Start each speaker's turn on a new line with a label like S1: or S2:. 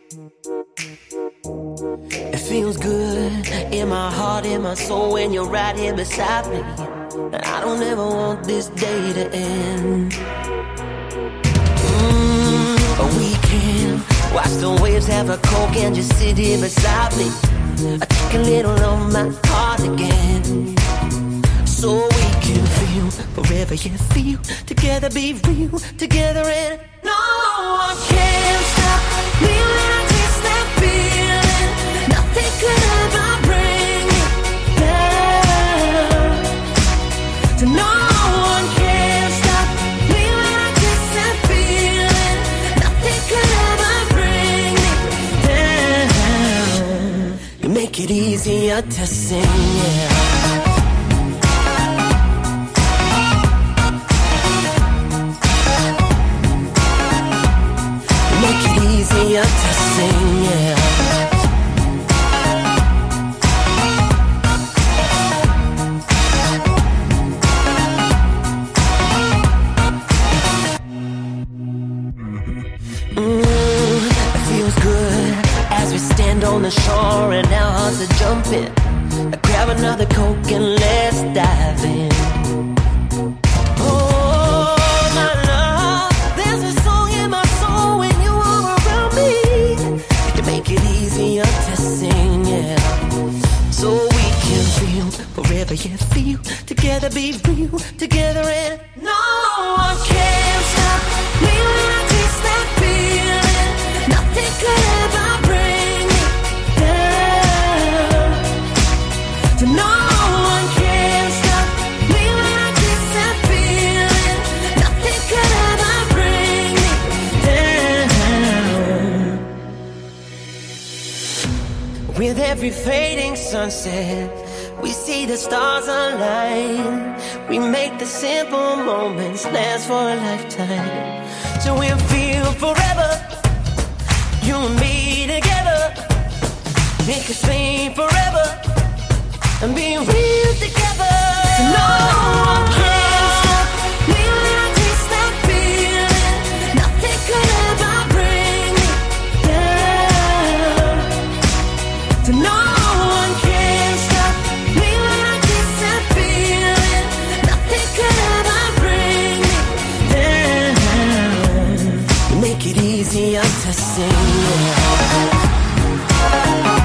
S1: It feels good in my heart, in my soul when you're right here beside me. And I don't ever want this day to end. But we can watch the waves, have a Coke and just sit here beside me. I take a little of my heart again, so we can feel forever, yeah, feel together, be real together, and no one can stop me when I taste that feeling. Nothing could ever bring me down. So no one can stop me when I taste that feeling. Nothing could ever bring me down. You make it easier to sing, yeah. Easier to sing, yeah. It feels good as we stand on the shore and our hearts are jumping. Grab another Coke and let's dive in. Forever, yeah, feel together, be real together, and no one can stop me when I taste that feeling. Nothing could ever bring me down. So no one can stop me when I taste that feeling. Nothing could ever bring me down. With every fading sunset, we see the stars align. We make the simple moments last for a lifetime. So we'll feel forever, you and me together. Make us fade forever and be real together. So no one can stop me when I taste that feeling. Nothing could ever bring me down. So no one can stop me when I taste that feeling. Nothing could ever bring me down. You make it easier to sing, yeah.